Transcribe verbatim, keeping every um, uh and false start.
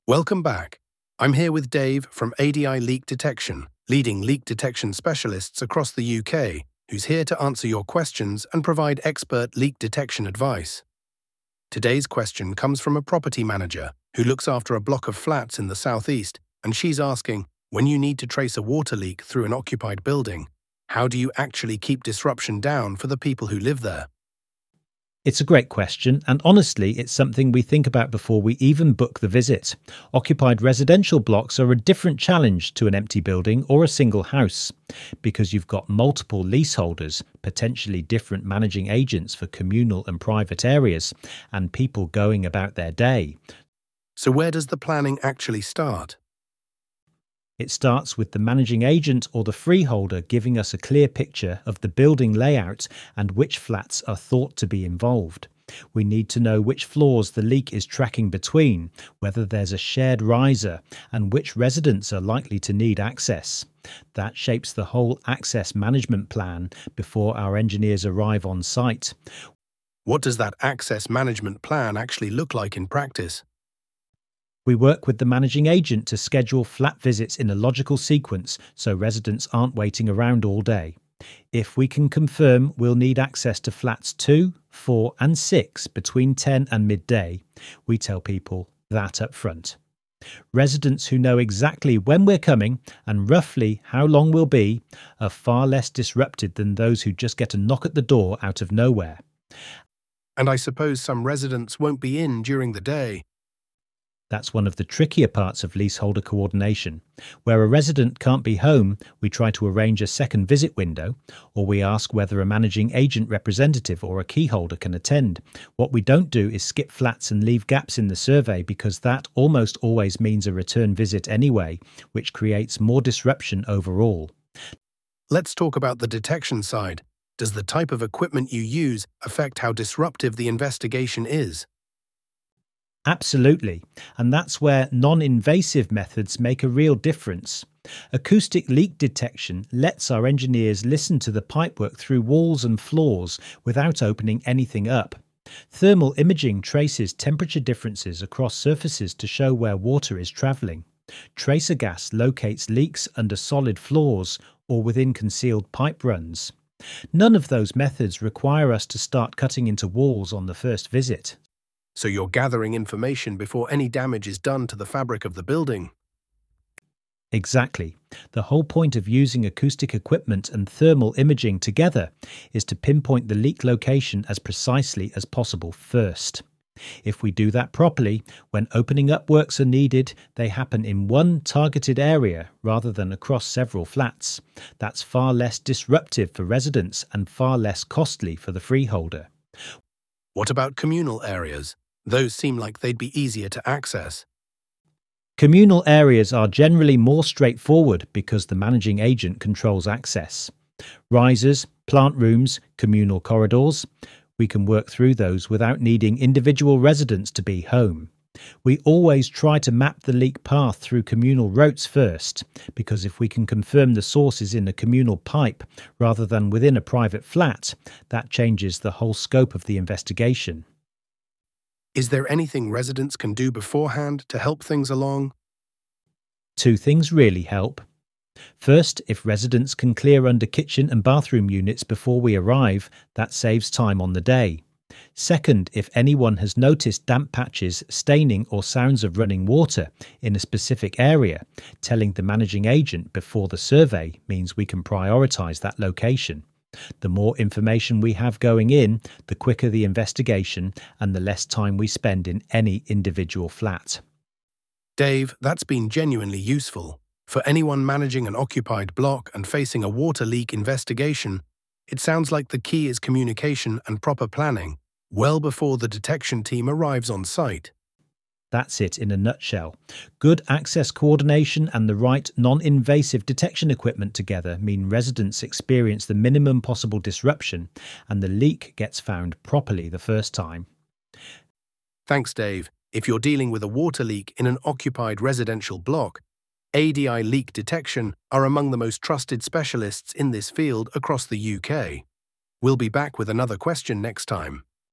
Welcome back. I'm here with Dave from A D I Leak Detection, leading leak detection specialists across the U K, who's here to answer your questions and provide expert leak detection advice. Today's question comes from a property manager who looks after a block of flats in the southeast, and she's asking, when you need to trace a water leak through an occupied building, how do you actually keep disruption down for the people who live there? It's a great question, and honestly, it's something we think about before we even book the visit. Occupied residential blocks are a different challenge to an empty building or a single house, because you've got multiple leaseholders, potentially different managing agents for communal and private areas, and people going about their day. So where does the planning actually start? It starts with the managing agent or the freeholder giving us a clear picture of the building layout and which flats are thought to be involved. We need to know which floors the leak is tracking between, whether there's a shared riser, and which residents are likely to need access. That shapes the whole access management plan before our engineers arrive on site. What does that access management plan actually look like in practice? We work with the managing agent to schedule flat visits in a logical sequence so residents aren't waiting around all day. If we can confirm we'll need access to flats two, four and six between ten and midday, we tell people that up front. Residents who know exactly when we're coming and roughly how long we'll be are far less disrupted than those who just get a knock at the door out of nowhere. And I suppose some residents won't be in during the day. That's one of the trickier parts of leaseholder coordination. Where a resident can't be home, we try to arrange a second visit window, or we ask whether a managing agent representative or a key holder can attend. What we don't do is skip flats and leave gaps in the survey, because that almost always means a return visit anyway, which creates more disruption overall. Let's talk about the detection side. Does the type of equipment you use affect how disruptive the investigation is? Absolutely, and that's where non-invasive methods make a real difference. Acoustic leak detection lets our engineers listen to the pipework through walls and floors without opening anything up. Thermal imaging traces temperature differences across surfaces to show where water is travelling. Tracer gas locates leaks under solid floors or within concealed pipe runs. None of those methods require us to start cutting into walls on the first visit. So you're gathering information before any damage is done to the fabric of the building. Exactly. The whole point of using acoustic equipment and thermal imaging together is to pinpoint the leak location as precisely as possible first. If we do that properly, when opening up works are needed, they happen in one targeted area rather than across several flats. That's far less disruptive for residents and far less costly for the freeholder. What about communal areas? Those seem like they'd be easier to access. Communal areas are generally more straightforward because the managing agent controls access. Risers, plant rooms, communal corridors. We can work through those without needing individual residents to be home. We always try to map the leak path through communal routes first, because if we can confirm the source is in a communal pipe rather than within a private flat, that changes the whole scope of the investigation. Is there anything residents can do beforehand to help things along? Two things really help. First, if residents can clear under kitchen and bathroom units before we arrive, that saves time on the day. Second, if anyone has noticed damp patches, staining or sounds of running water in a specific area, telling the managing agent before the survey means we can prioritise that location. The more information we have going in, the quicker the investigation and the less time we spend in any individual flat. Dave, that's been genuinely useful. For anyone managing an occupied block and facing a water leak investigation, it sounds like the key is communication and proper planning, well before the detection team arrives on site. That's it in a nutshell. Good access coordination and the right non-invasive detection equipment together mean residents experience the minimum possible disruption and the leak gets found properly the first time. Thanks, Dave. If you're dealing with a water leak in an occupied residential block, A D I Leak Detection are among the most trusted specialists in this field across the U K. We'll be back with another question next time.